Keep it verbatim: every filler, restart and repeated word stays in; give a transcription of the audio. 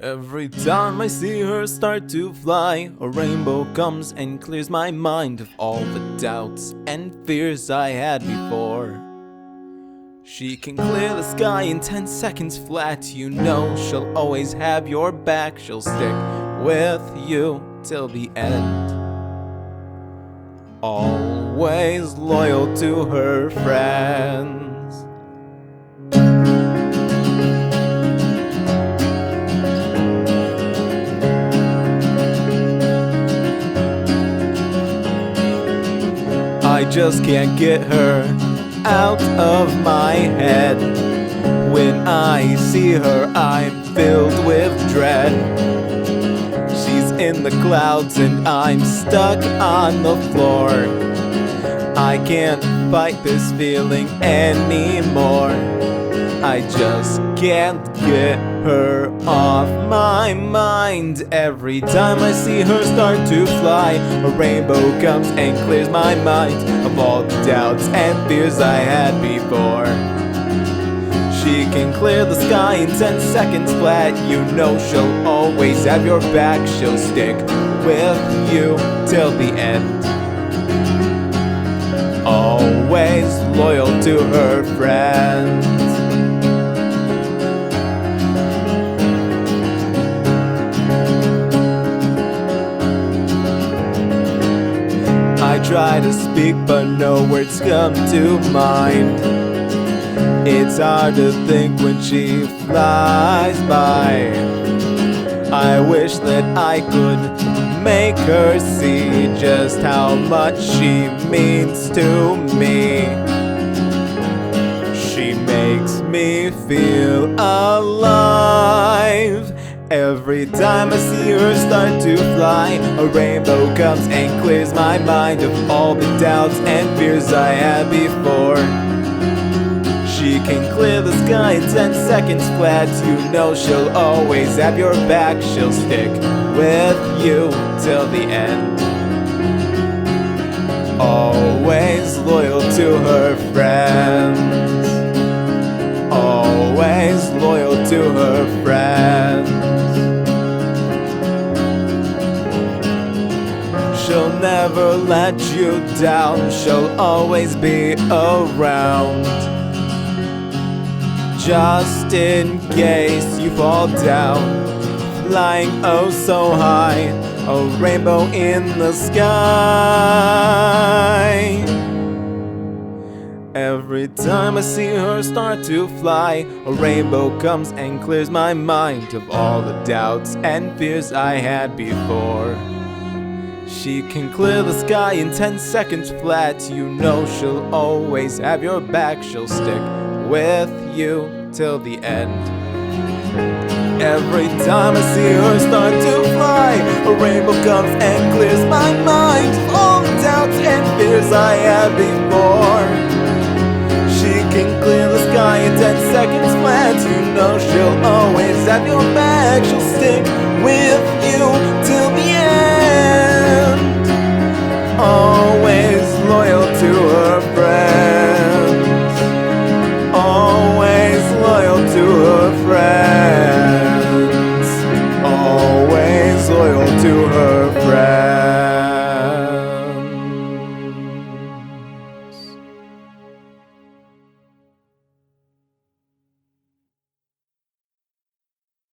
Every time I see her start to fly, a rainbow comes and clears my mind of all the doubts and fears I had before. She can clear the sky in ten seconds flat. You know she'll always have your back. She'll stick with you till the end. Always loyal to her friends. I just can't get her out of my head. When I see her, I'm filled with dread. She's in the clouds and I'm stuck on the floor. I can't fight this feeling anymore. I just can't get her off my mind. Every time I see her start to fly, a rainbow comes and clears my mind of all the doubts and fears I had before. She can clear the sky in ten seconds flat. You know she'll always have your back. She'll stick with you till the end. Always loyal to her friends. I try to speak but no words come to mind. It's hard to think when she flies by. I wish that I could make her see just how much she means to me. She makes me feel alive. Every time I see her start to fly, a rainbow comes and clears my mind of all the doubts and fears I had before. She can clear the sky in ten seconds flat. You know she'll always have your back. She'll stick with you till the end. Always loyal to her friends. Always loyal to her friends. She'll never let you down. She'll always be around. Just in case you fall down, flying oh so high, a rainbow in the sky. Every time I see her start to fly, a rainbow comes and clears my mind of all the doubts and fears I had before. She can clear the sky in ten seconds flat. You know she'll always have your back. She'll stick with you till the end. Every time I see her start to fly, a rainbow comes and clears my mind of all the doubts and fears I had before. She can clear the sky in ten seconds flat. You know she'll always have your back. She'll stick with you till